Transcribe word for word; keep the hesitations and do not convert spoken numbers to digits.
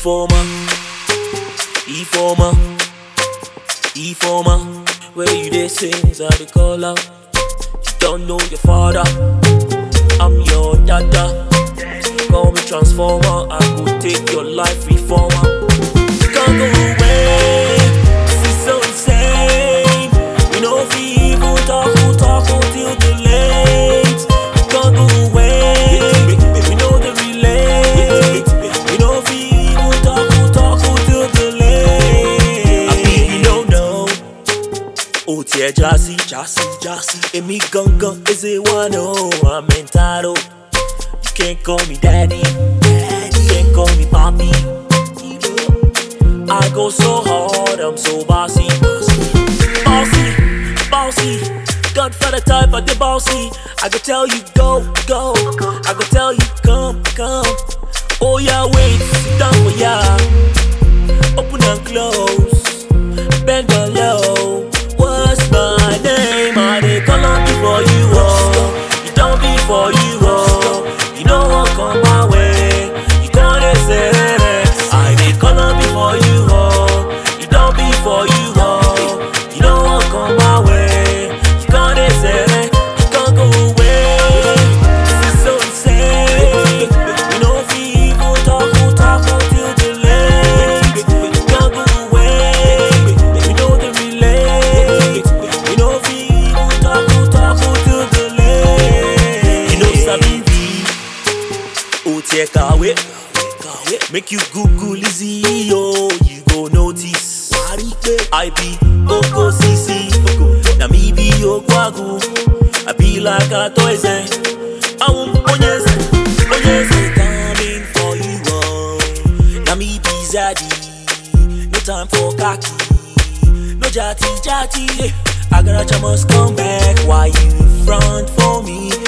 E-former, E-former, E-former. Where you dey sings I dey call out. You don't know your father, I'm your dada. Call me transformer, I go take your life reformer. You can't go away, this is so insane. We know if we even talk, we'll talk until the late. You can't go away, we know the relate. We know if we even talk, we'll talk until the late. I mean you don't know. Oh dear Jassy, Jassy, Jassy. Emi gungun is a one oh, I'm entitled. You can't call me daddy, daddy. You can't call me papi. I go so hard, I'm so bossy. Bossy, bossy. Godfather type of the bossy. I go tell you go, go. I go tell you come, come. Oh yeah, wait, sit down for ya. Open and close, bend down low. What's my name? I dey call on before you oh. You don't be for you oh. You know what come my way. You gonna say I dey call on before you oh. You don't be for you oh. You know what come my way. You gonna say you can't go away. This is so insane. You know if we even talk, we'll talk until the late. You can't go away. We know the relate. You know if we even talk, we'll talk until the late. You know Sabi oh take away. Make you Google Lizzy, oh, you go notice. I be Oko Sisi, na me be Okwagu. I be like a toy say. I won't onyes, onyes coming for you, oh. Na me be Zaddy, no time for khaki, no jati jati. I gotta must come back. Why you front for me?